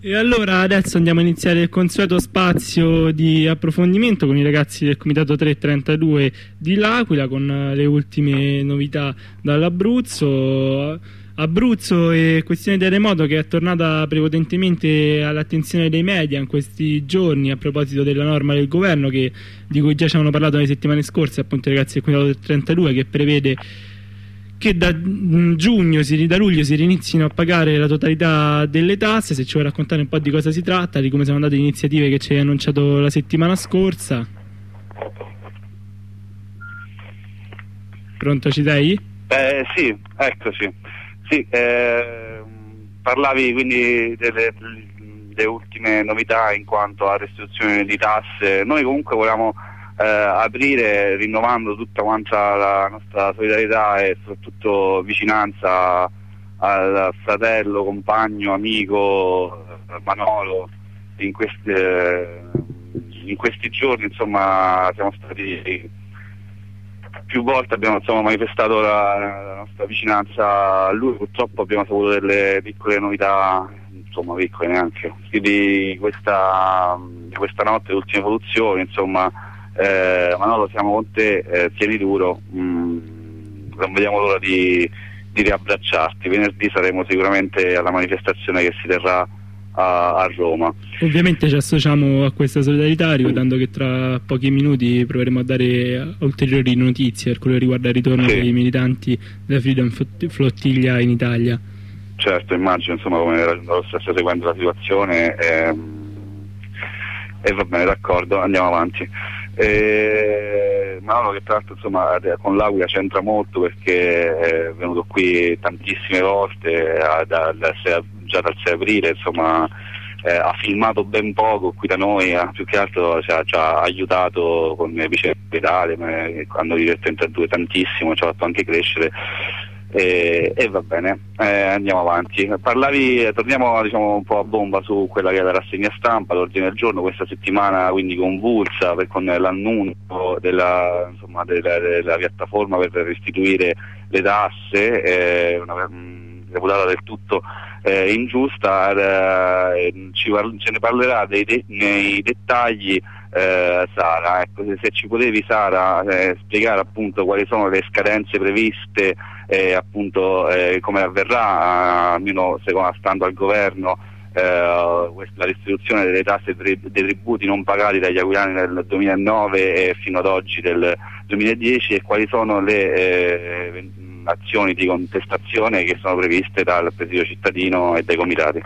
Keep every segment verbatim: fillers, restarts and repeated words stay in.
E allora adesso andiamo a iniziare il consueto spazio di approfondimento con i ragazzi del Comitato trecentotrentadue di L'Aquila, con le ultime novità dall'Abruzzo. Abruzzo e questione terremoto che è tornata prepotentemente all'attenzione dei media in questi giorni a proposito della norma del governo che, di cui già ci avevano parlato nelle settimane scorse, appunto i ragazzi del Comitato trentadue, che prevede che da giugno, da luglio si inizino a pagare la totalità delle tasse. Se ci vuoi raccontare un po' di cosa si tratta, di come sono andate le iniziative che ci hai annunciato la settimana scorsa. Pronto, ci sei? Eh, sì, eccoci. Sì, eh, parlavi quindi delle, delle ultime novità in quanto a restituzione di tasse. Noi comunque volevamo Eh, aprire rinnovando tutta quanta la nostra solidarietà e soprattutto vicinanza al fratello, compagno, amico Manolo. In questi, eh, in questi giorni insomma siamo stati più volte, abbiamo insomma, manifestato la, la nostra vicinanza a lui. Purtroppo abbiamo saputo delle piccole novità, insomma piccole neanche, di questa, di questa notte, le ultime evoluzioni, insomma. Eh, Manolo, siamo con te, eh, tieni duro, mm, non vediamo l'ora di, di riabbracciarti. Venerdì saremo sicuramente alla manifestazione che si terrà a, a Roma. Ovviamente ci associamo a questa solidarietà, ricordando che tra pochi minuti proveremo a dare ulteriori notizie per quello che riguarda il ritorno sì. dei militanti della Freedom Flottiglia in Italia. Certo, immagino insomma come la Giunta Rossa stia seguendo la situazione e, e va bene, d'accordo, andiamo avanti. Eh, Manolo, che tra l'altro insomma con l'Aquila c'entra molto perché è venuto qui tantissime volte, a, da, da, già dal sei aprile, insomma eh, ha filmato ben poco qui da noi, eh, più che altro ci ha, ci ha aiutato con le vicende d'Italia, quando vive il trentadue tantissimo, ci ha fatto anche crescere. E, e va bene, eh, andiamo avanti. Parlavi, torniamo diciamo un po' a bomba su quella che è la rassegna stampa, l'ordine del giorno questa settimana, quindi convulsa per, con l'annuncio della, insomma, della, della piattaforma per restituire le tasse, eh, una mh, reputata del tutto eh, ingiusta. Eh, ci, ce ne parlerà dei de nei dettagli eh, Sara. Ecco, se, se ci potevi Sara eh, spiegare appunto quali sono le scadenze previste, e appunto eh, come avverrà, almeno secondo stando al governo, eh, la restituzione delle tasse e dei tributi non pagati dagli aquilani nel duemilanove e fino ad oggi del duemiladieci, e quali sono le eh, azioni di contestazione che sono previste dal presidio cittadino e dai comitati.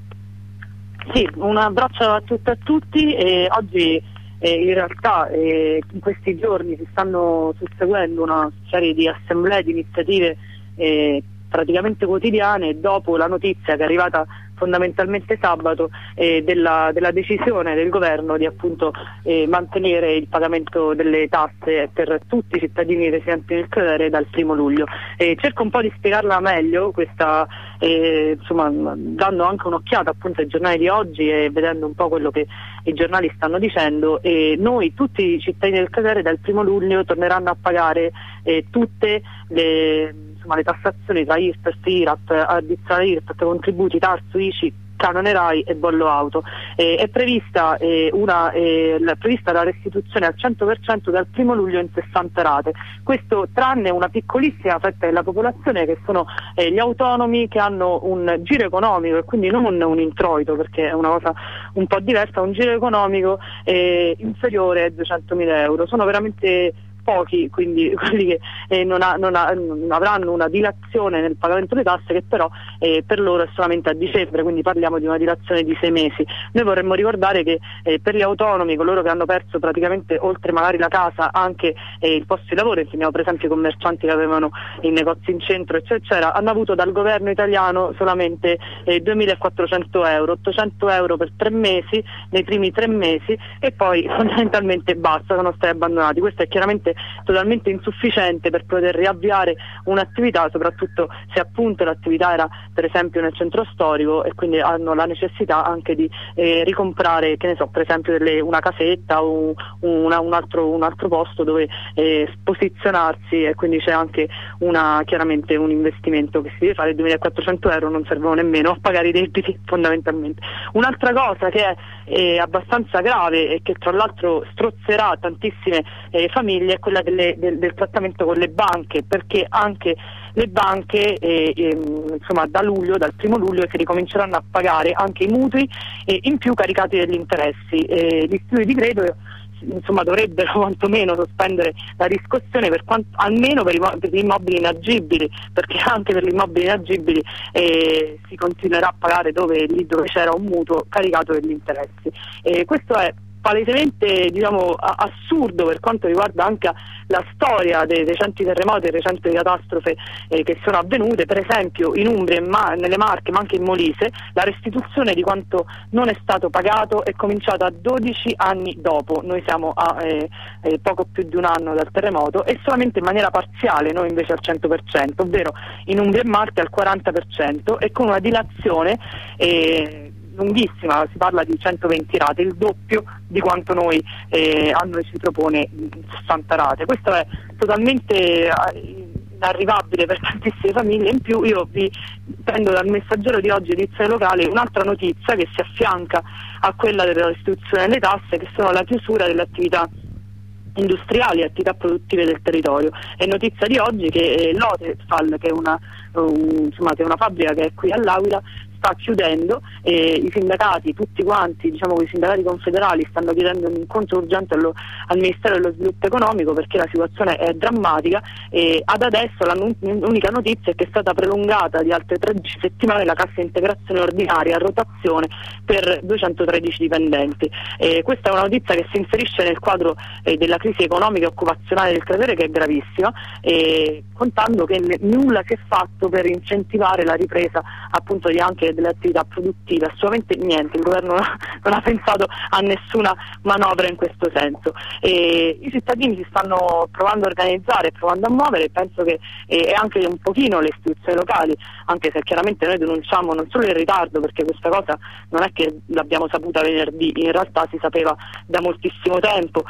Sì, un abbraccio a tutte e a tutti. E oggi Eh, in realtà eh, in questi giorni si stanno susseguendo una serie di assemblee, di iniziative eh, praticamente quotidiane dopo la notizia che è arrivata fondamentalmente sabato eh, della, della decisione del governo di appunto eh, mantenere il pagamento delle tasse per tutti i cittadini residenti nel cratere dal primo luglio. Eh, cerco un po' di spiegarla meglio questa, eh, insomma, dando anche un'occhiata appunto ai giornali di oggi e vedendo un po' quello che i giornali stanno dicendo. E noi, tutti i cittadini del cratere, dal primo luglio torneranno a pagare eh, tutte le insomma le tassazioni tra I R P E F, I R A P, addizionale I R P E F, contributi, Tarsu, I C I, canone RAI e bollo auto. Eh, è prevista, eh, una, eh, la, prevista la restituzione al cento per cento dal primo luglio in sessanta rate. Questo tranne una piccolissima fetta della popolazione, che sono eh, gli autonomi che hanno un giro economico e quindi non un introito, perché è una cosa un po' diversa, un giro economico eh, inferiore ai duecentomila euro. Sono veramente pochi, quindi quelli che eh, non, ha, non, ha, non avranno una dilazione nel pagamento delle tasse, che però eh, per loro è solamente a dicembre, quindi parliamo di una dilazione di sei mesi. Noi vorremmo ricordare che eh, per gli autonomi, coloro che hanno perso praticamente, oltre magari la casa, anche eh, il posto di lavoro, teniamo per esempio i commercianti che avevano i negozi in centro eccetera, eccetera, hanno avuto dal governo italiano solamente eh, duemilaquattrocento euro, ottocento euro per tre mesi, nei primi tre mesi, e poi fondamentalmente basta, sono stati abbandonati. Questo è chiaramente totalmente, totalmente insufficiente per poter riavviare un'attività, soprattutto se appunto l'attività era per esempio nel centro storico e quindi hanno la necessità anche di eh, ricomprare, che ne so, per esempio delle, una casetta o una, un, altro, un altro posto dove eh, posizionarsi, e quindi c'è anche una, chiaramente un investimento che si deve fare. duemilaquattrocento euro non servono nemmeno a pagare i debiti fondamentalmente. Un'altra cosa che è eh, abbastanza grave e che tra l'altro strozzerà tantissime eh, famiglie è quella delle, del, del trattamento con le banche, perché anche le banche eh, eh, insomma da luglio, dal primo luglio si ricominceranno a pagare anche i mutui eh, in più caricati degli interessi. Eh, gli istituti di credito insomma dovrebbero quantomeno sospendere la riscossione per quanto, almeno per, i, per gli immobili inagibili, perché anche per gli immobili inagibili eh, si continuerà a pagare dove, lì dove c'era un mutuo caricato degli interessi. Eh, questo è palesemente, diciamo, assurdo per quanto riguarda anche la storia dei recenti terremoti e recenti catastrofe eh, che sono avvenute, per esempio in Umbria e Ma- nelle Marche, ma anche in Molise. La restituzione di quanto non è stato pagato è cominciata dodici anni dopo, noi siamo a eh, eh, poco più di un anno dal terremoto, e solamente in maniera parziale, noi invece al cento per cento, ovvero in Umbria e Marche al quaranta per cento, e con una dilazione eh, lunghissima, si parla di centoventi rate, il doppio di quanto noi eh, a noi si propone sessanta rate. Questo è totalmente inarrivabile per tantissime famiglie. In più io vi prendo dal Messaggero di oggi, edizione locale, un'altra notizia che si affianca a quella della restituzione delle tasse, che sono la chiusura delle attività industriali e attività produttive del territorio. È notizia di oggi che eh, l'Otefal, che è una, um, insomma, che è una fabbrica che è qui all'Aquila, sta chiudendo, e i sindacati, tutti quanti, diciamo i sindacati confederali, stanno chiedendo un incontro urgente allo, al Ministero dello Sviluppo Economico, perché la situazione è drammatica. E ad adesso l'unica notizia è che è stata prolungata di altre tredici settimane la cassa integrazione ordinaria a rotazione per duecentotredici dipendenti. E questa è una notizia che si inserisce nel quadro eh, della crisi economica e occupazionale del cratere, che è gravissima, e contando che ne, nulla si è fatto per incentivare la ripresa appunto di anche delle attività produttive, assolutamente niente. Il governo non ha pensato a nessuna manovra in questo senso, e i cittadini si stanno provando a organizzare, provando a muovere, e penso che e anche un pochino le istituzioni locali, anche se chiaramente noi denunciamo non solo il ritardo, perché questa cosa non è che l'abbiamo saputa venerdì, in realtà si sapeva da moltissimo tempo,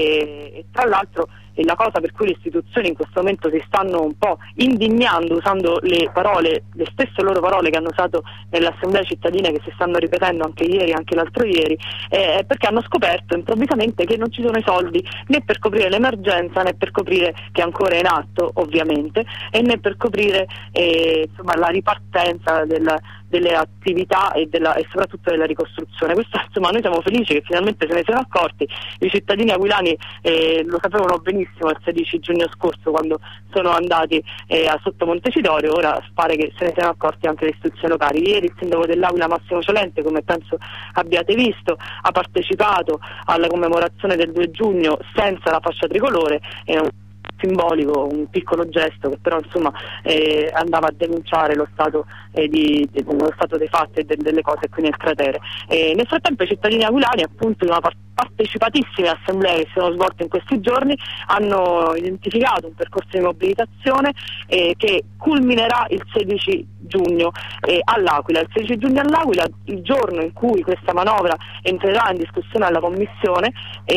e, e tra l'altro e la cosa per cui le istituzioni in questo momento si stanno un po' indignando, usando le parole, le stesse loro parole che hanno usato nelle assemblee cittadine, che si stanno ripetendo anche ieri, anche l'altro ieri, è perché hanno scoperto improvvisamente che non ci sono i soldi né per coprire l'emergenza, né per coprire, che è ancora in atto ovviamente, e né per coprire eh, insomma, la ripartenza del, delle attività e, della, e soprattutto della ricostruzione. Questo, insomma, noi siamo felici che finalmente se ne siano accorti. I cittadini aquilani eh, lo sapevano benissimo il sedici giugno scorso, quando sono andati eh, a sotto Montecitorio. Ora pare che se ne siano accorti anche le istituzioni locali. Ieri il sindaco dell'Aquila, Massimo Ciolente, come penso abbiate visto, ha partecipato alla commemorazione del due giugno senza la fascia tricolore. È un simbolico, un piccolo gesto che però insomma eh, andava a denunciare lo stato, eh, di, di, lo stato dei fatti e de, delle cose qui nel cratere. E nel frattempo i cittadini aquilani, appunto, in una part- partecipatissime assemblee che si sono svolte in questi giorni, hanno identificato un percorso di mobilitazione eh, che culminerà il sedici giugno eh, all'Aquila. Il sedici giugno all'Aquila, il giorno in cui questa manovra entrerà in discussione alla Commissione,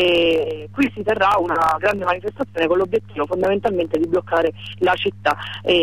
e qui si terrà una grande manifestazione con l'obiettivo fondamentalmente di bloccare la città.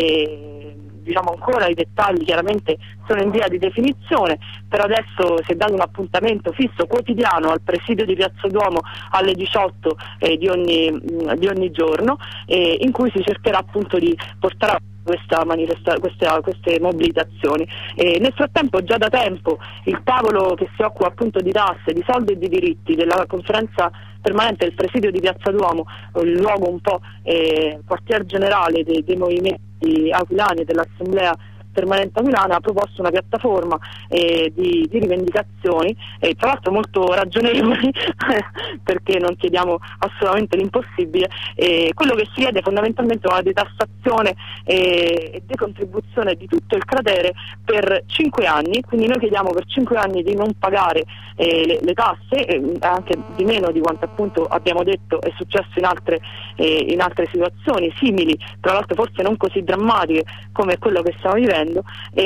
E, diciamo, ancora i dettagli chiaramente sono in via di definizione. Per adesso si è dato un appuntamento fisso quotidiano al presidio di Piazza Duomo alle diciotto eh, di, ogni, mh, di ogni giorno, eh, in cui si cercherà appunto di portare a questa manifesta- queste, queste mobilitazioni. E nel frattempo, già da tempo, il tavolo che si occupa appunto di tasse, di soldi e di diritti della conferenza permanente del presidio di Piazza Duomo, il luogo un po' eh, quartier generale dei, dei movimenti aquilani e dell'assemblea permanente aquilana ha proposto una piattaforma eh, di, di rivendicazioni, eh, tra l'altro molto ragionevoli perché non chiediamo assolutamente l'impossibile. Eh, quello che si chiede fondamentalmente è una detassazione eh, e decontribuzione di tutto il cratere per cinque anni, quindi noi chiediamo per cinque anni di non pagare eh, le, le tasse, eh, anche di meno di quanto appunto abbiamo detto è successo in altre, eh, in altre situazioni simili, tra l'altro forse non così drammatiche come quello che stiamo vivendo,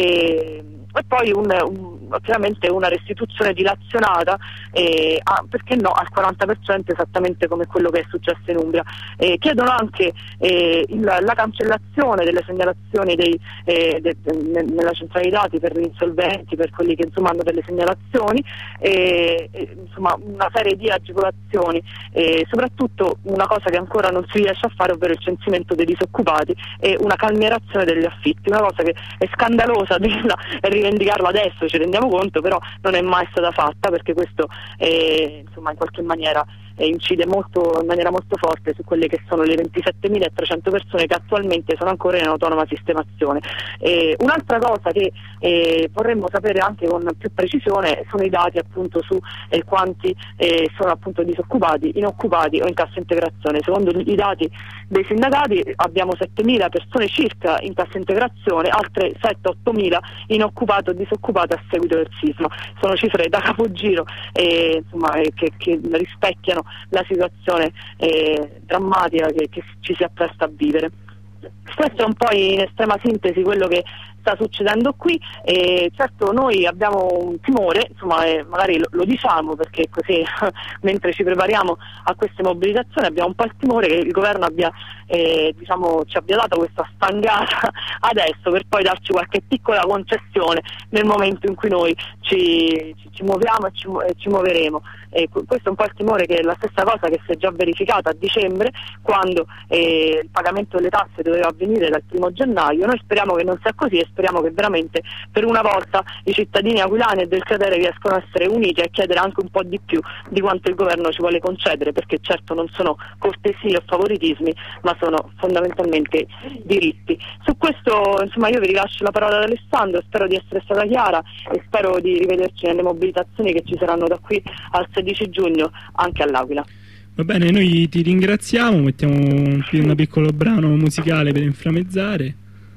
e, e poi un, un, chiaramente una restituzione dilazionata, eh, a, perché no, al quaranta per cento esattamente come quello che è successo in Umbria. Eh, chiedono anche eh, il, la cancellazione delle segnalazioni dei, eh, de, de, nella centrale dei dati per gli insolventi, per quelli che insomma hanno delle segnalazioni, eh, eh, insomma una serie di agevolazioni, eh, soprattutto una cosa che ancora non si riesce a fare, ovvero il censimento dei disoccupati e una calmierazione degli affitti, una cosa che è scandalosa dirla e rivendicarla adesso, ci rendiamo conto, però non è mai stata fatta, perché questo eh, insomma in qualche maniera eh, incide molto, in maniera molto forte su quelle che sono le ventisettemilatrecento persone che attualmente sono ancora in autonoma sistemazione. Eh, un'altra cosa che eh, vorremmo sapere anche con più precisione sono i dati appunto su eh, quanti eh, sono appunto disoccupati, inoccupati o in cassa integrazione. Secondo i dati dei sindacati abbiamo settemila persone circa in cassa integrazione, altre sette ottomila inoccupate o disoccupate a seguito del sisma. Sono cifre da capogiro eh, insomma, eh, che, che rispecchiano la situazione eh, drammatica che, che ci si appresta a vivere. Questo è un po' in estrema sintesi quello che sta succedendo qui, e certo noi abbiamo un timore, insomma eh, magari lo, lo diciamo perché così mentre ci prepariamo a queste mobilitazioni abbiamo un po' il timore che il governo abbia eh, diciamo ci abbia dato questa stangata adesso per poi darci qualche piccola concessione nel momento in cui noi ci, ci, ci muoviamo e ci, e ci muoveremo. E questo è un po' il timore, che è la stessa cosa che si è già verificata a dicembre, quando eh, il pagamento delle tasse doveva avvenire dal primo gennaio. Noi speriamo che non sia così e speriamo che veramente per una volta i cittadini aquilani e del cratere riescono a essere uniti e a chiedere anche un po' di più di quanto il governo ci vuole concedere, perché certo non sono cortesie o favoritismi, ma sono fondamentalmente diritti. Su questo insomma io vi rilascio la parola ad Alessandro, spero di essere stata chiara e spero di rivederci nelle mobilitazioni che ci saranno da qui al sedici giugno anche all'Aquila. Va bene, noi ti ringraziamo, mettiamo un, un piccolo brano musicale per inframmezzare.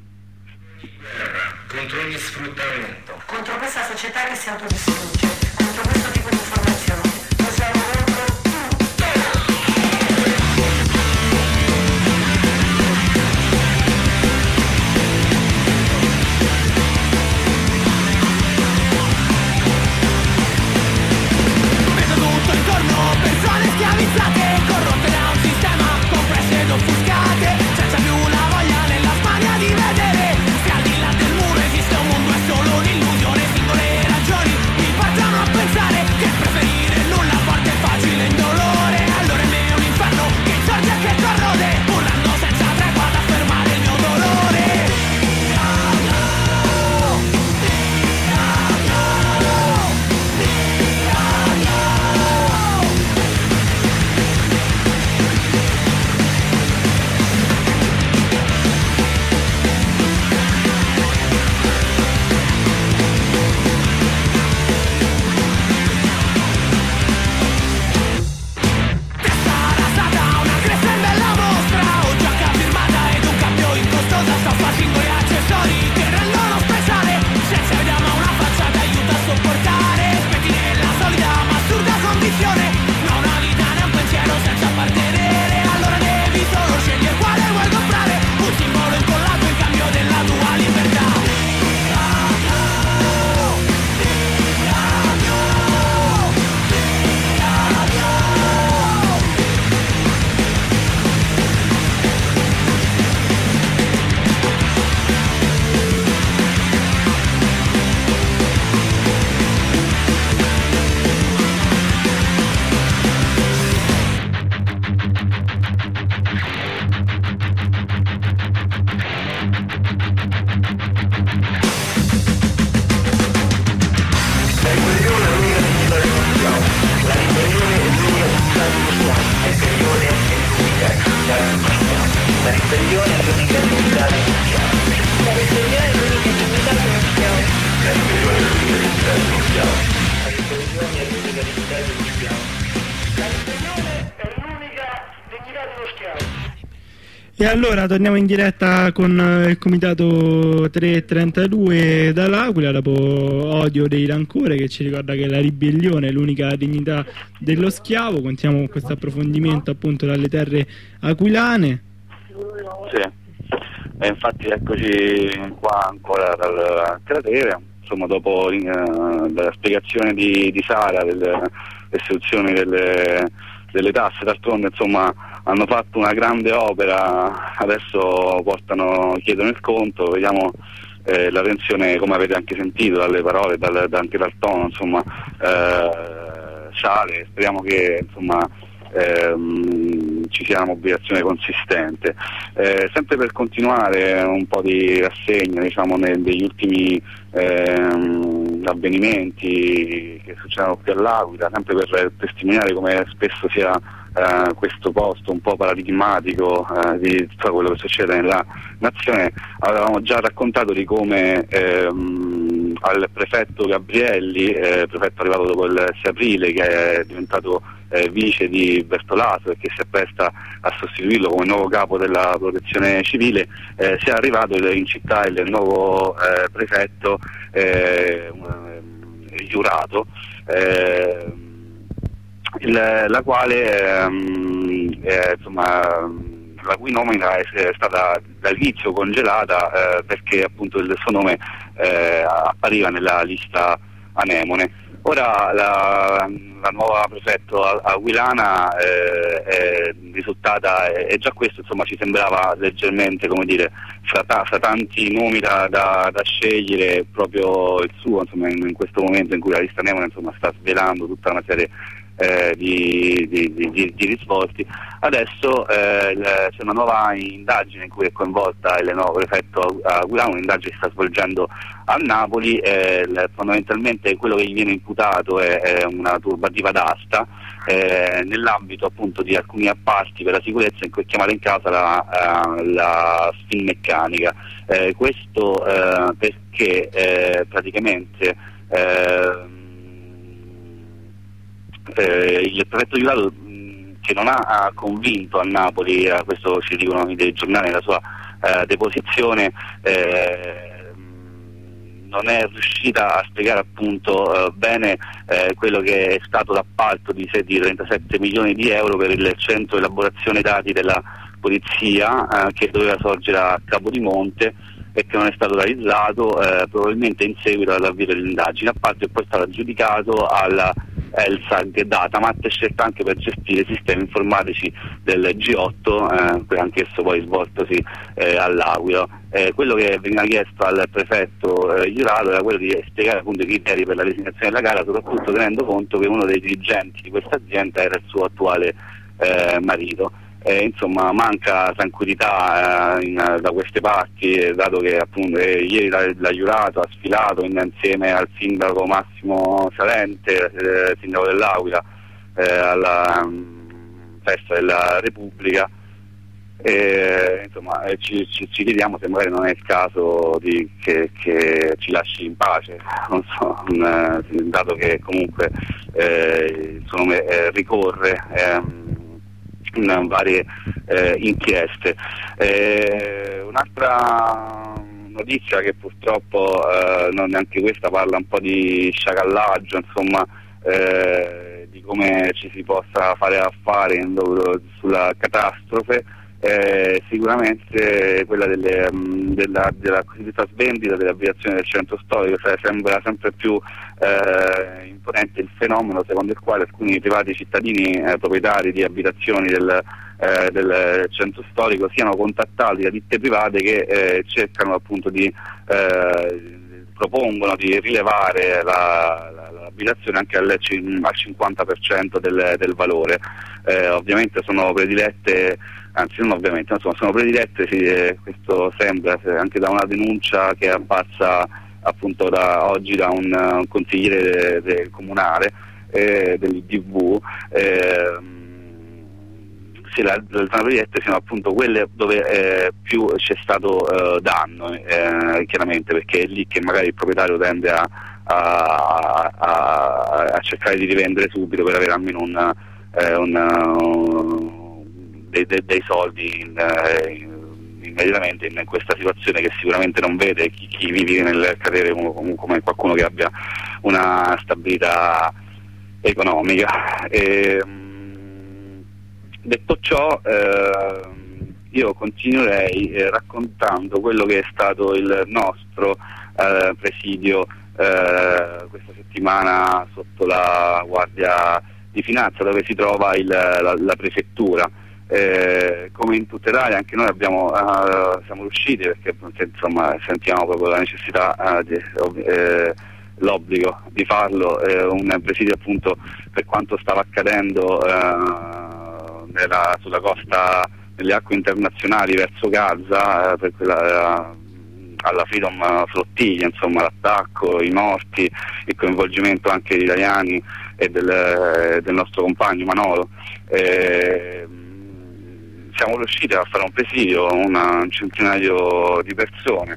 Contro ogni sfruttamento, contro questa società che si autodistrugge, contro questo tipo di informazione. Noi siamo contro tutto. Vedo tutto intorno, persone schiavizzate, corrotte da un sistema, compresse ed offuscate, senza più la voglia nella smania di vedere che al di là del muro esiste un mondo, è solo un'illusione. Singole ragioni mi portano a pensare che E allora torniamo in diretta con il comitato tre trentadue dall'Aquila, dopo Odio dei Rancore, che ci ricorda che la ribellione è l'unica dignità dello schiavo. Continuiamo con questo approfondimento appunto dalle terre aquilane. Sì, e infatti eccoci qua ancora dal cratere, insomma dopo eh, la spiegazione di, di Sara delle istituzioni delle, delle tasse, d'altronde insomma hanno fatto una grande opera, adesso portano, chiedono il conto, vediamo eh, la tensione, come avete anche sentito dalle parole, dal, anche dal tono, insomma eh, sale, speriamo che insomma ehm, ci sia una mobilitazione consistente. Eh, sempre per continuare un po' di rassegna, diciamo, nei, degli ultimi ehm, avvenimenti che succedono qui all'Aquila, sempre per testimoniare come spesso sia Uh, questo posto un po' paradigmatico uh, di tutto quello che succede nella nazione. Avevamo già raccontato di come ehm, al prefetto Gabrielli, eh, prefetto arrivato dopo il sei aprile, che è diventato eh, vice di Bertolaso e che si appresta a sostituirlo come nuovo capo della protezione civile, eh, sia arrivato in città il nuovo eh, prefetto eh, giurato, eh, Il, la quale ehm, eh, insomma, la cui nomina è, è stata dall'inizio congelata eh, perché appunto il suo nome eh, appariva nella lista anemone. Ora la, la nuova prefetto aquilana eh, è risultata, e già questo insomma ci sembrava leggermente, come dire, fra, ta, fra tanti nomi da, da, da scegliere, proprio il suo, insomma, in, in questo momento in cui la lista anemone insomma sta svelando tutta una serie Eh, di, di, di, di risvolti. Adesso eh, il, c'è una nuova indagine in cui è coinvolta il nuovo prefetto aquilano, un'indagine che sta svolgendo a Napoli. Eh, il, fondamentalmente quello che gli viene imputato è, è una turbativa d'asta eh, nell'ambito appunto di alcuni appalti per la sicurezza in cui è chiamata in causa la, uh, la Finmeccanica. Eh, questo eh, perché eh, praticamente eh, Eh, il prefetto giurato mh, che non ha, ha convinto a Napoli, eh, questo ci dicono i telegiornali, la sua eh, deposizione, eh, mh, non è riuscita a spiegare appunto eh, bene eh, quello che è stato l'appalto di, di trentasette milioni di euro per il centro elaborazione dati della polizia eh, che doveva sorgere a Capodimonte e che non è stato realizzato, eh, probabilmente in seguito all'avvio dell'indagine. Appalto è poi stato aggiudicato alla Elsag Datamat, scelta anche per gestire i sistemi informatici del G otto, eh, anch'esso poi svoltosi eh, all'Aquila. Eh, quello che veniva chiesto al prefetto eh, giurato era quello di spiegare appunto i criteri per la designazione della gara, soprattutto tenendo conto che uno dei dirigenti di questa azienda era il suo attuale eh, marito. Eh, insomma manca tranquillità eh, in, da queste parti, eh, dato che appunto eh, ieri la, la giurato ha sfilato in, insieme al sindaco Massimo Salente, eh, sindaco dell'Aquila, eh, alla um, festa della Repubblica. E, insomma eh, ci, ci, ci chiediamo se magari non è il caso di, che, che ci lasci in pace, non so, un, dato che comunque eh, il suo nome eh, ricorre ehm, in varie eh, inchieste. Eh, un'altra notizia che purtroppo eh, non neanche questa parla un po' di sciacallaggio, insomma, eh, di come ci si possa fare affari sulla catastrofe. Eh, sicuramente quella delle, mh, della, della cosiddetta svendita dell'abitazione del centro storico, cioè sembra sempre più eh, imponente il fenomeno secondo il quale alcuni privati cittadini eh, proprietari di abitazioni del, eh, del centro storico siano contattati da ditte private che eh, cercano appunto di eh, propongono di rilevare la, la, l'abitazione anche al, al cinquanta per cento del, del valore. Eh, ovviamente sono predilette, anzi non ovviamente, insomma, sono predilette, sì, eh, questo sembra anche da una denuncia che è apparsa appunto da, oggi da un, un consigliere de, de comunale eh, dell'I D V. Eh, sì, le zone predilette siano appunto quelle dove eh, più c'è stato eh, danno, eh, chiaramente, perché è lì che magari il proprietario tende a, a, a, a cercare di rivendere subito per avere almeno un, eh, un, un, dei, dei, dei soldi in, in, immediatamente in questa situazione che sicuramente non vede chi, chi vive nel cratere come qualcuno che abbia una stabilità economica. E, detto ciò, eh, io continuerei eh, raccontando quello che è stato il nostro eh, presidio eh, questa settimana sotto la Guardia di Finanza, dove si trova il, la, la prefettura. Eh, come in tutta Italia anche noi abbiamo, uh, siamo riusciti, perché insomma sentiamo proprio la necessità, uh, di, eh, l'obbligo di farlo, eh, un presidio appunto per quanto stava accadendo uh, nella, sulla costa, nelle acque internazionali verso Gaza, uh, per quella, uh, alla Freedom Flottiglia, insomma l'attacco, i morti, il coinvolgimento anche di italiani e del, del nostro compagno Manolo. Eh, siamo riusciti a fare un presidio, una, un centinaio di persone,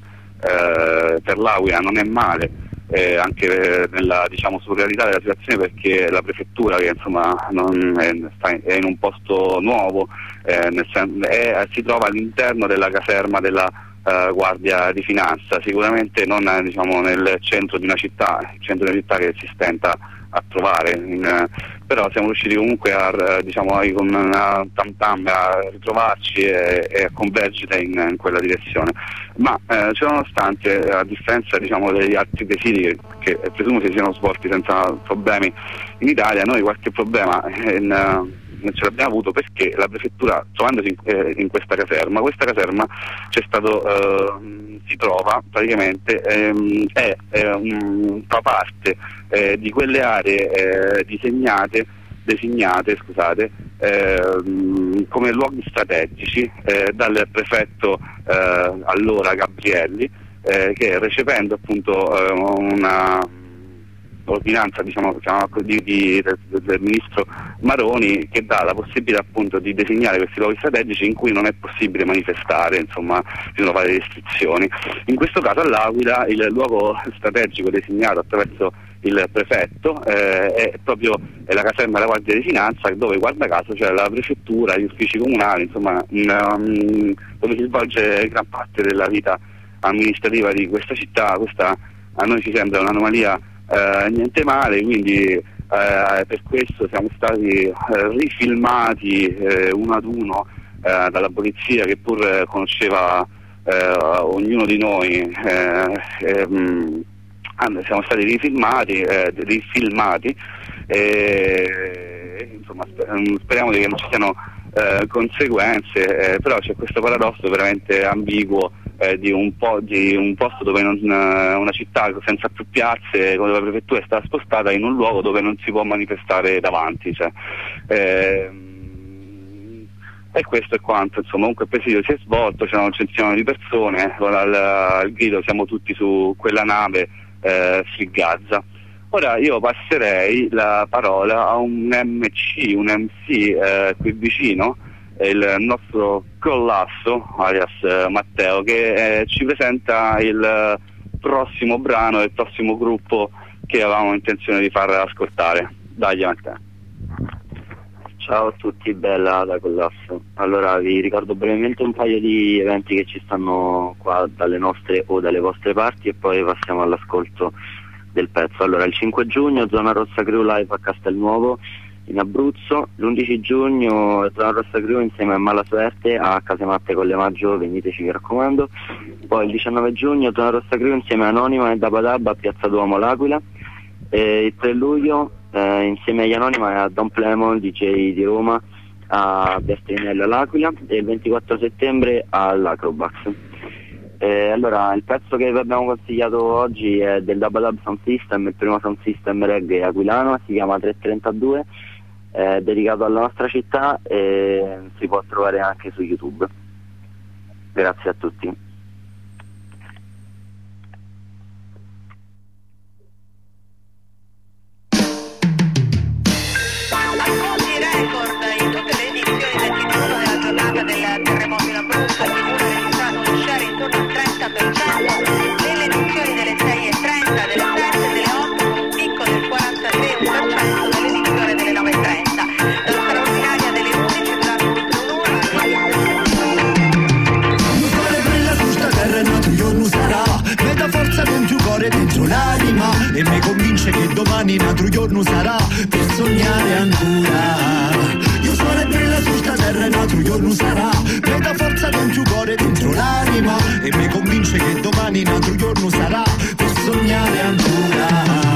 eh, per l'Aquila non è male, eh, anche nella, diciamo, surrealità della situazione, perché la prefettura, che insomma non è, sta in, è in un posto nuovo, eh, nel sen- è, si trova all'interno della caserma della Uh, Guardia di Finanza, sicuramente non eh, diciamo nel centro di una città, il centro di una città che si stenta a trovare, in, uh, però siamo riusciti comunque a, uh, diciamo, con una tam tam a ritrovarci e, e a convergere in, in quella direzione. Ma uh, ciononostante, a differenza diciamo degli altri presidi che presumo si siano svolti senza problemi in Italia, noi qualche problema in, uh, non ce l'abbiamo avuto, perché la prefettura, trovandosi in, eh, in questa caserma, questa caserma c'è stato, eh, si trova praticamente, ehm, è, è un, fa parte eh, di quelle aree eh, disegnate, designate scusate, eh, come luoghi strategici eh, dal prefetto eh, allora Gabrielli, eh, che recependo appunto eh, una ordinanza diciamo, di, di, del, del ministro Maroni, che dà la possibilità appunto di designare questi luoghi strategici in cui non è possibile manifestare, insomma bisogna fare restrizioni. In questo caso all'Aquila il luogo strategico designato attraverso il prefetto eh, è proprio è la caserma della Guardia di Finanza, dove guarda caso c'è la prefettura, gli uffici comunali, insomma in, um, dove si svolge gran parte della vita amministrativa di questa città. Questa a noi ci sembra un'anomalia Uh, niente male, quindi uh, per questo siamo stati uh, rifilmati uh, uno ad uno uh, dalla polizia, che pur uh, conosceva uh, ognuno di noi. Uh, um, siamo stati rifilmati, uh, rifilmati e insomma speriamo che non ci siano uh, conseguenze, uh, però c'è questo paradosso veramente ambiguo Eh, di, un po', di un posto dove non, una città senza più piazze, dove la prefettura è stata spostata in un luogo dove non si può manifestare davanti, cioè, eh, e questo è quanto. Insomma, comunque il presidio si è svolto, c'erano un centinaio di persone, con al, al grido siamo tutti su quella nave, eh, Free Gaza. Ora io passerei la parola a un M C, un M C eh, qui vicino, il nostro Collasso, alias eh, Matteo, che eh, ci presenta il prossimo brano, il prossimo gruppo che avevamo intenzione di far ascoltare. Dai Matteo. Ciao a tutti, bella da Collasso. Allora vi ricordo brevemente un paio di eventi che ci stanno qua dalle nostre o dalle vostre parti e poi passiamo all'ascolto del pezzo. Allora, il cinque giugno Zona Rossa Crew live a Castelnuovo in Abruzzo, l'undici giugno Zona Rossa Crew insieme a Malasuerte a Casematte Colle Maggio, veniteci mi raccomando. Poi il diciannove giugno Zona Rossa Crew insieme a Anonima e Dabba Dabba a Piazza Duomo l'Aquila. E il tre luglio eh, insieme agli Anonima e a Don Plemon, D J di Roma, a Piastrinello all'Aquila. E il ventiquattro settembre all'Acrobax. Eh, allora, il pezzo che vi abbiamo consigliato oggi è del Dabba Dabba Sound System, il primo sound system reggae aquilano, si chiama trecentotrentadue. È dedicato alla nostra città e si può trovare anche su YouTube. Grazie a tutti. Nunca sull'anima e mi convince che domani un altro giorno sarà per sognare ancora. Io sono e brilla su sta terra e un altro giorno sarà, vedo forza dentro il cuore, dentro l'anima e mi convince che domani un altro giorno sarà per sognare ancora.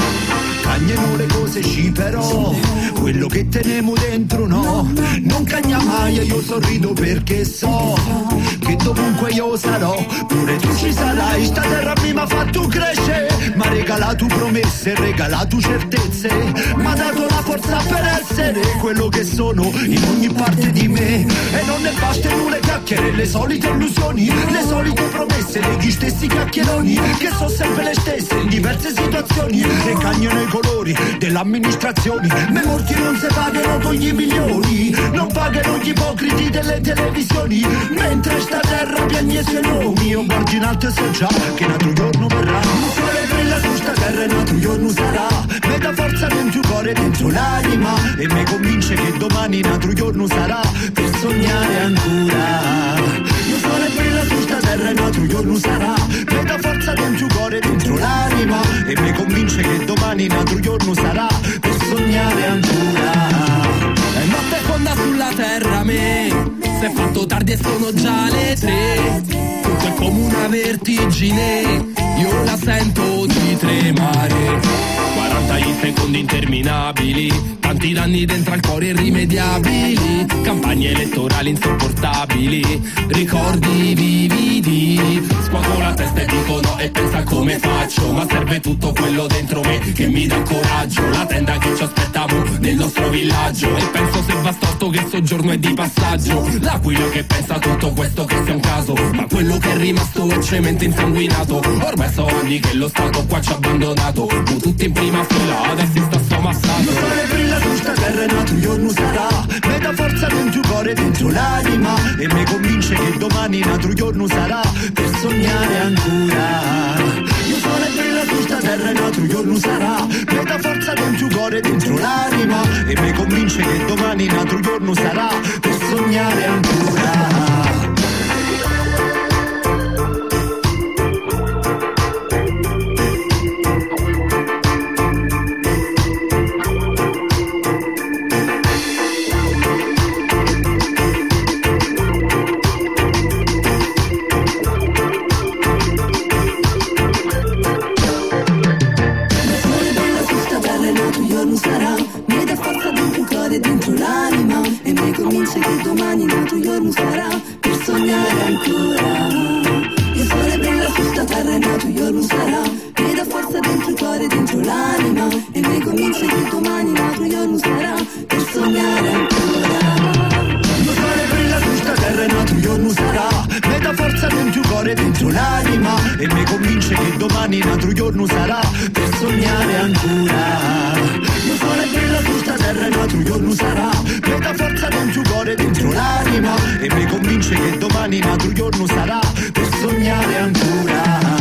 Cagnano le cose sì però quello che teniamo dentro no, non cagna mai e io sorrido perché so che dovunque io sarò pure tu ci sarai. Sta terra mi ha fatto crescere, ma regalato promesse, regalato certezze, m'ha dato la forza per essere quello che sono in ogni parte di me. E non ne bastano le chiacchiere, le solite illusioni, le solite promesse degli stessi chiacchieroni che sono sempre le stesse in diverse situazioni e cagnano i colori dell'amministrazione. Me morti non si pagano con gli milioni, non pagano gli ipocriti delle televisioni, mentre sta terra piagne i suoi nomi. Io guardo in alto e so già che un altro giorno verrà, il sole brilla su sta terra e un altro giorno sarà, vedo forza dentro il cuore, dentro l'anima e mi convince che domani un altro giorno sarà per sognare ancora. Io sole brilla su sta terra e un altro giorno sarà, vedo forza dentro il cuore, dentro l'anima e mi convince che domani un altro giorno sarà per sognare ancora. È notte fonda sulla terra me, si è fatto tardi e sono già le tre, tutto è come una vertigine, io la sento di tremare. quaranta secondi interminabili, tanti danni dentro al cuore irrimediabili, campagne elettorali insopportabili, ricordi vividi, scuoto la testa e dico no e pensa come faccio, ma serve tutto quello dentro me che mi dà coraggio, la tenda che ci aspettavo nel nostro villaggio e penso se va storto che soggiorno è di passaggio, l'aquila che pensa tutto questo che sia un caso, ma quello che è rimasto è cemento insanguinato, ormai so anni che lo Stato qua ci ha abbandonato, tu tutti in prima fila adesso sta sto massato. Il sole brilla su sta terra e un altro giorno sarà, vedo forza dentro il cuore, dentro l'anima e mi convince che domani un altro giorno sarà per sognare ancora. Io sole brilla su sta terra e un altro giorno sarà, vedo forza dentro il cuore, dentro l'anima e mi convince che domani un altro giorno sarà per sognare ancora. Dentro l'anima e mi convince che domani un altro giorno sarà per sognare ancora. Il sole brilla su sta terra e un altro giorno sarà, mi dà forza dentro il cuore, dentro l'anima e mi convince che domani un altro giorno sarà per sognare ancora. Il sole brilla su sta terra e un altro giorno sarà, mi dà forza dentro il cuore, dentro l'anima e mi convince che domani un altro giorno sarà per sognare ancora. Il sole brilla su sta terra e un altro giorno sarà, vedo forza dentro il cuore, dentro l'anima e mi convince che domani un altro giorno sarà per sognare ancora.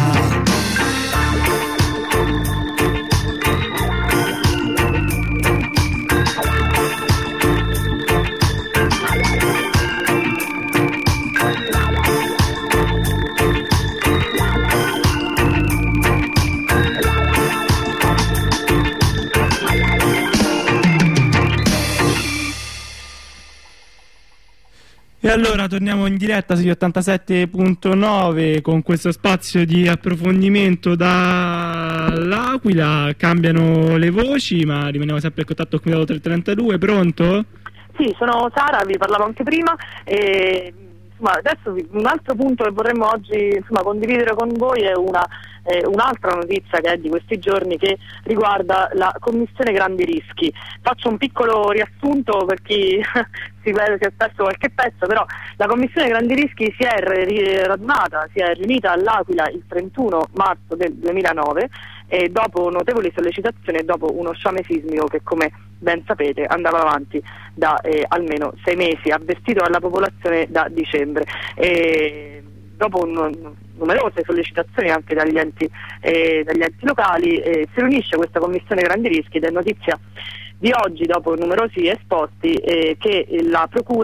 E allora torniamo in diretta sugli ottantasette punto nove con questo spazio di approfondimento dall'Aquila. Cambiano le voci, ma rimaniamo sempre in contatto con il trecentotrentadue. Pronto? Sì, sono Sara, vi parlavo anche prima. E, insomma, adesso un altro punto che vorremmo oggi insomma, condividere con voi è una Eh, un'altra notizia che è di questi giorni che riguarda la Commissione Grandi Rischi. Faccio un piccolo riassunto per chi si vede si è perso qualche pezzo, però la Commissione Grandi Rischi si è radunata, si è riunita all'Aquila il trentuno marzo del duemilanove e dopo notevoli sollecitazioni e dopo uno sciame sismico che, come ben sapete, andava avanti da eh, almeno sei mesi, avvertito alla popolazione da dicembre. E dopo un numerose sollecitazioni anche dagli enti, eh, dagli enti locali, eh, si riunisce questa Commissione Grandi Rischi ed è notizia di oggi, dopo numerosi esposti, eh, che la Procura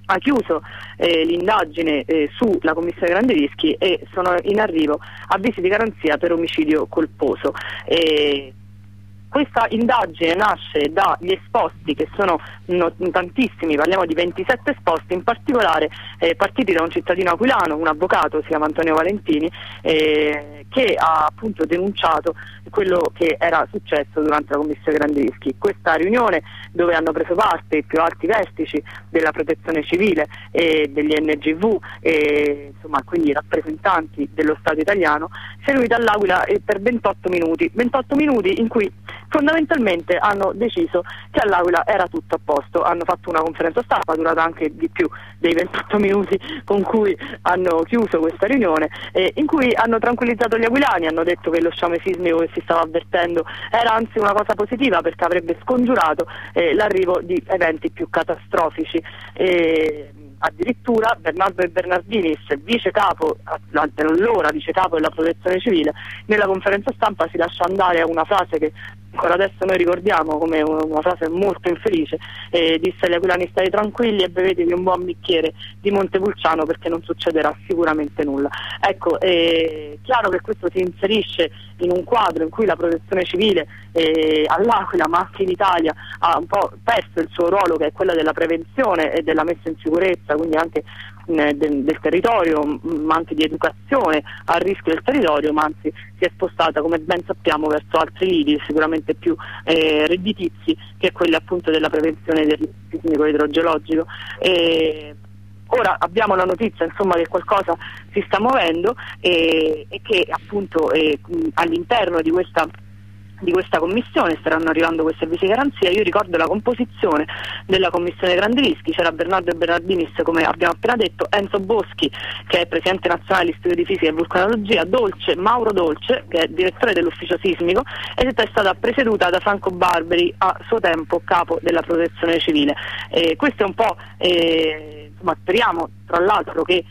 ha chiuso eh, l'indagine eh, sulla commissione grandi rischi e sono in arrivo avvisi di garanzia per omicidio colposo. Eh, Questa indagine nasce dagli esposti, che sono no, tantissimi, parliamo di ventisette esposti, in particolare eh, partiti da un cittadino aquilano, un avvocato, si chiama Antonio Valentini, eh, che ha appunto denunciato quello che era successo durante la commissione grandi rischi. Questa riunione, dove hanno preso parte i più alti vertici della protezione civile e degli N G V, e, insomma, quindi rappresentanti dello Stato italiano, si è riunita all'Aquila eh, per ventotto minuti, ventotto minuti in cui fondamentalmente hanno deciso che all'Aquila era tutto a posto. Hanno fatto una conferenza stampa durata anche di più dei ventotto minuti con cui hanno chiuso questa riunione, eh, in cui hanno tranquillizzato gli aquilani, hanno detto che lo sciame sismico che si stava avvertendo era anzi una cosa positiva, perché avrebbe scongiurato eh, l'arrivo di eventi più catastrofici. Eh, addirittura Bernardo Bernardinis, vice capo, allora vice capo della protezione civile, nella conferenza stampa si lascia andare a una frase che ancora adesso noi ricordiamo come una frase molto infelice, eh, disse agli aquilani: state tranquilli e bevetevi un buon bicchiere di Montepulciano, perché non succederà sicuramente nulla. Ecco, è eh, chiaro che questo si inserisce in un quadro in cui la protezione civile eh, all'Aquila, ma anche in Italia, ha un po' perso il suo ruolo, che è quello della prevenzione e della messa in sicurezza, quindi anche eh, del, del territorio, ma anche di educazione al rischio del territorio, ma anzi si è spostata, come ben sappiamo, verso altri lidi sicuramente più eh, redditizi, che è quelli appunto della prevenzione del rischio sismico idrogeologico. E ora abbiamo la notizia, insomma, che qualcosa si sta muovendo e, e che appunto eh, all'interno di questa di questa commissione staranno arrivando questi avvisi di garanzia. Io ricordo la composizione della commissione grandi rischi: c'era Bernardo Bernardinis, come abbiamo appena detto, Enzo Boschi, che è presidente nazionale dell'Istituto di Fisica e Vulcanologia, Dolce, Mauro Dolce, che è direttore dell'ufficio sismico, ed è stata presieduta da Franco Barberi, a suo tempo capo della protezione civile. Eh, questo è un po', eh, insomma, speriamo tra l'altro che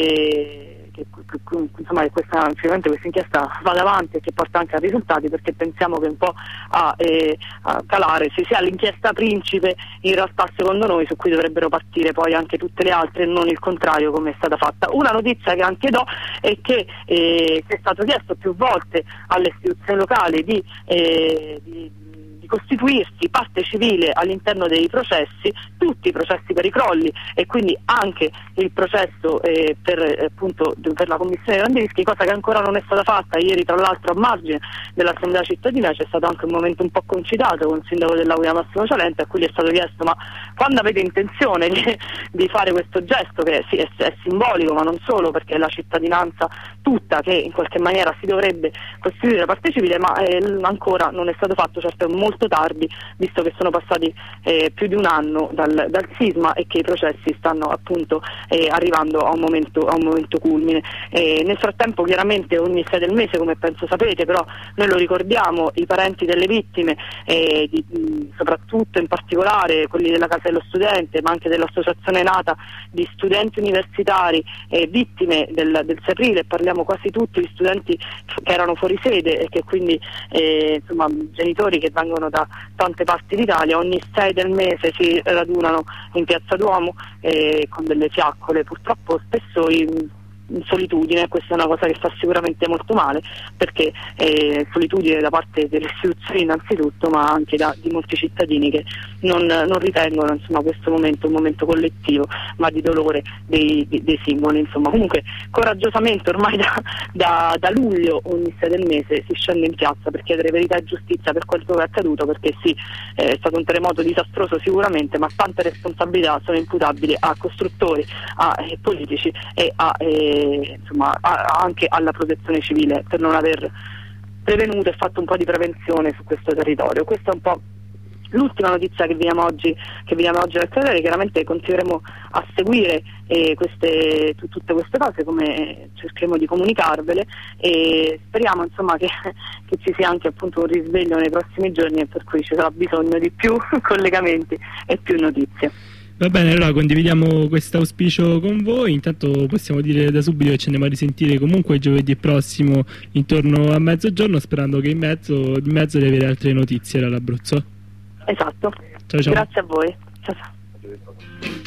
eh, Che, insomma, che questa, questa inchiesta vada avanti e che porta anche a risultati, perché pensiamo che un po' a, eh, a calare si sia l'inchiesta principe, in realtà secondo noi, su cui dovrebbero partire poi anche tutte le altre, e non il contrario come è stata fatta. Una notizia che anche do è che eh, è stato chiesto più volte alle istituzioni locali di, eh, di costituirsi parte civile all'interno dei processi, tutti i processi per i crolli, e quindi anche il processo eh, per, eh, appunto, per la commissione grandi rischi, cosa che ancora non è stata fatta. Ieri tra l'altro a margine dell'assemblea cittadina c'è stato anche un momento un po' concitato con il sindaco dell'Aquila Massimo Cialente, a cui gli è stato chiesto: ma quando avete intenzione di, di fare questo gesto, che sì, è, è simbolico, ma non solo, perché è la cittadinanza tutta che in qualche maniera si dovrebbe costituire parte civile, ma eh, ancora non è stato fatto. Certo, è molto tardi, visto che sono passati eh, più di un anno dal, dal sisma e che i processi stanno appunto eh, arrivando a un momento, a un momento culmine. Eh, nel frattempo, chiaramente, ogni sei del mese, come penso sapete, però noi lo ricordiamo, i parenti delle vittime, eh, di, soprattutto in particolare quelli della Casa dello Studente, ma anche dell'associazione nata di studenti universitari eh, vittime del, del sei aprile, parliamo quasi tutti di studenti che erano fuori sede e che quindi eh, insomma, genitori che vengono da tante parti d'Italia, ogni sei del mese si radunano in Piazza Duomo eh, con delle fiaccole, purtroppo spesso in, in solitudine. Questa è una cosa che fa sicuramente molto male, perché eh, solitudine da parte delle istituzioni innanzitutto, ma anche da, di molti cittadini che non, non ritengono, insomma, questo momento un momento collettivo, ma di dolore dei, dei, dei singoli. Insomma, comunque coraggiosamente ormai da, da, da luglio ogni sei del mese si scende in piazza per chiedere verità e giustizia per quello che è accaduto, perché sì, è stato un terremoto disastroso sicuramente, ma tante responsabilità sono imputabili a costruttori, a eh, politici e a eh, insomma a, anche alla protezione civile, per non aver prevenuto e fatto un po' di prevenzione su questo territorio. Questa è un po' l'ultima notizia che vediamo oggi, che vediamo oggi nel territorio. Chiaramente continueremo a seguire eh, queste, t- tutte queste cose, come cercheremo di comunicarvele, e speriamo, insomma, che, che ci sia anche appunto un risveglio nei prossimi giorni, e per cui ci sarà bisogno di più collegamenti e più notizie. Va bene, allora condividiamo questo auspicio con voi. Intanto possiamo dire da subito che ci andiamo a risentire comunque giovedì prossimo intorno a mezzogiorno, sperando che in mezzo, in mezzo di avere altre notizie dall'Abruzzo. Esatto. Ciao, ciao. Grazie a voi. Ciao ciao.